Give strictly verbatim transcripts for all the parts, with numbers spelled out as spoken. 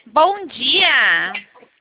Bom dia!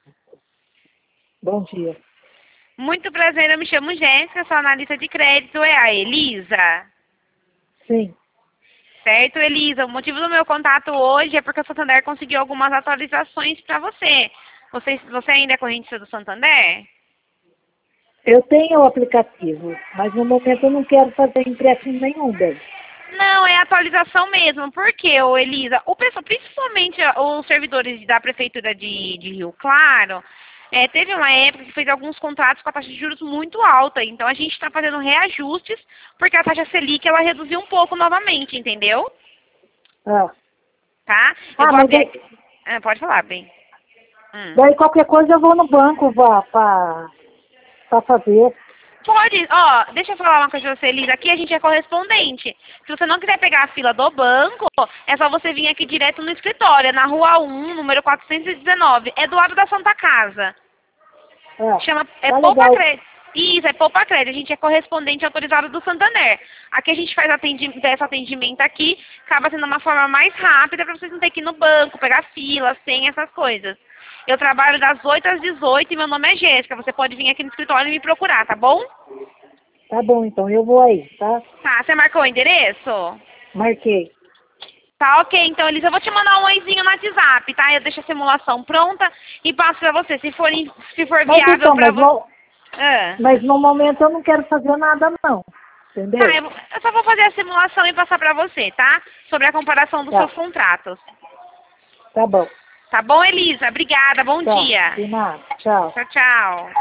Bom dia. Muito prazer, eu me chamo Jéssica, sou analista de crédito, é a Elisa? Sim. Certo, Elisa, o motivo do meu contato hoje é porque o Santander conseguiu algumas atualizações para você. você. Você ainda é correntista do Santander? Eu tenho o aplicativo, mas no momento eu não quero fazer empréstimo nenhum, bem. Não, é atualização mesmo. Por quê, ô Elisa? O pessoal, principalmente os servidores da Prefeitura de, de Rio Claro, é, teve uma época que fez alguns contratos com a taxa de juros muito alta. Então, a gente está fazendo reajustes, porque a taxa Selic, ela reduziu um pouco novamente, entendeu? Ah, Tá? Eu ah vou mas abrir daí, aqui. Ah, pode falar, bem. Hum. daí qualquer coisa eu vou no banco para fazer. Pode, ó, deixa eu falar uma coisa pra você, Elisa. Aqui a gente é correspondente. Se você não quiser pegar a fila do banco, é só você vir aqui direto no escritório, é na Rua um, número quatrocentos e dezenove. É do lado da Santa Casa. Ah, Chama, é tá Poupa legal. Crédito. Isso, é Poupa Crédito. A gente é correspondente autorizado do Santander. Aqui a gente faz atendi esse atendimento aqui, acaba sendo uma forma mais rápida para vocês não terem que ir no banco, pegar fila, sem essas coisas. Eu trabalho das oito às dezoito e meu nome é Jéssica. Você pode vir aqui no escritório e me procurar, tá bom? Tá bom, então eu vou aí, tá? Tá, você marcou o endereço? Marquei. Tá, ok. Então, Elisa, eu vou te mandar um oizinho no WhatsApp, tá? Eu deixo a simulação pronta e passo pra você. Se for, in- se for Mas viável então, pra mas você... no, Ah. mas no momento eu não quero fazer nada não, Tá, entendeu? eu, vou- eu só vou fazer a simulação e passar pra você, tá? Sobre a comparação dos seus Tá, contratos. tá bom. Tá bom, Elisa? Obrigada. Bom Tá, dia. de nada. Tchau. Tchau, tchau.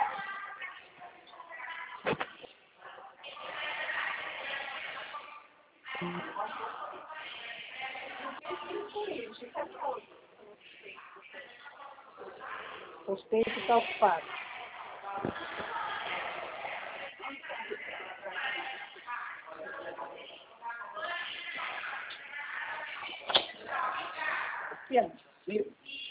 Gostei que tá ocupado. Sim.